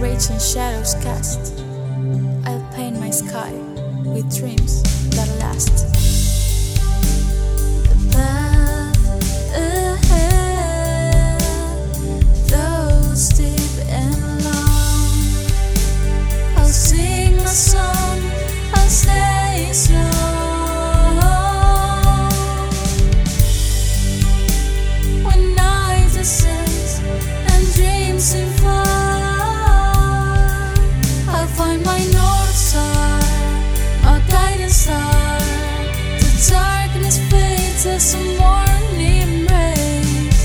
raging shadows cast, I'll paint my sky with dreams that last. The path ahead, though steep and long, I'll sing my song, I'll stay strong. When night descends and dreams seem far, I'll find my North Star, my guiding star. The darkness fades as a morning rays.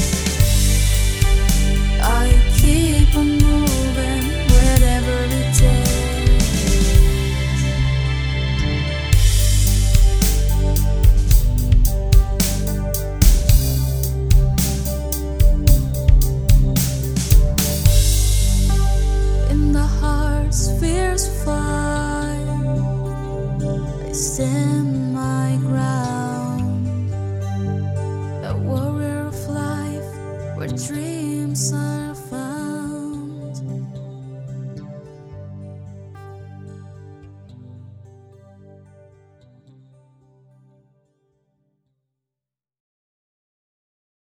I keep on moving wherever it takes. In the heart's fierce fight, I stand my ground, a warrior of life where dreams are